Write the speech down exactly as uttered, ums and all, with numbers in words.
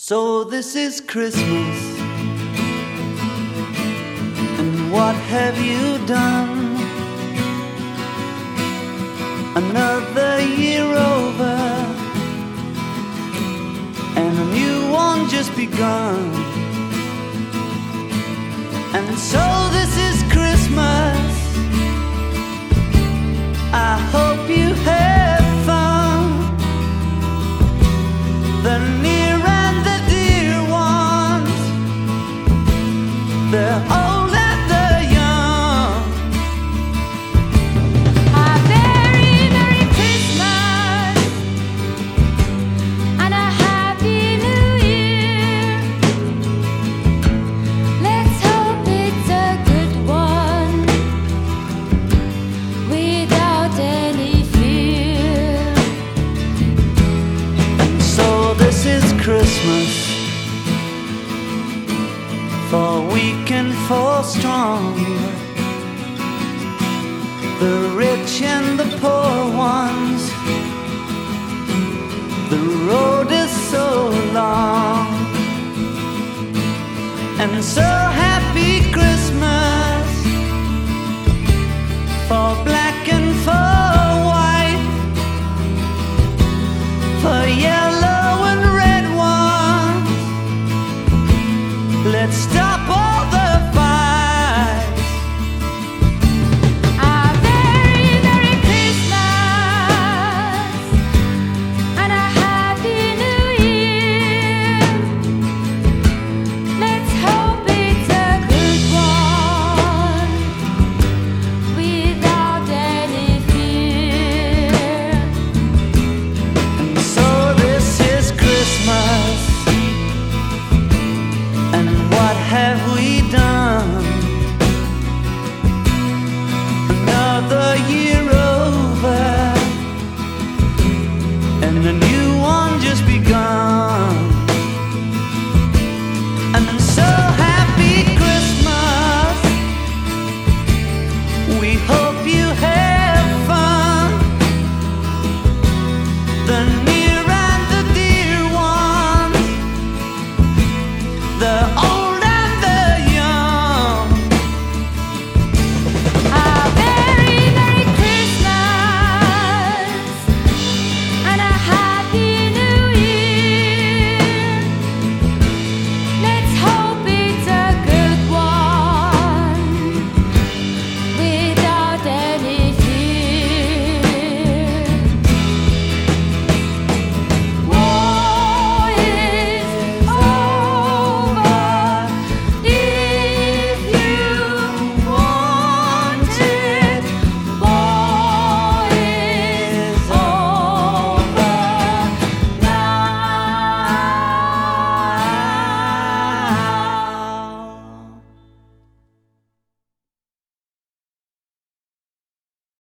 So this is Christmas, and what have you done? Another year over, and a new one just begun. And so this is Christmas, I hope you have fun. The near and the dear ones, the old and the young. A very Merry Christmas and a Happy New Year. Let's hope it's a good one without any fear. And so this is Christmas, for weak and for strong, the rich and the poor ones. The road is so long, and so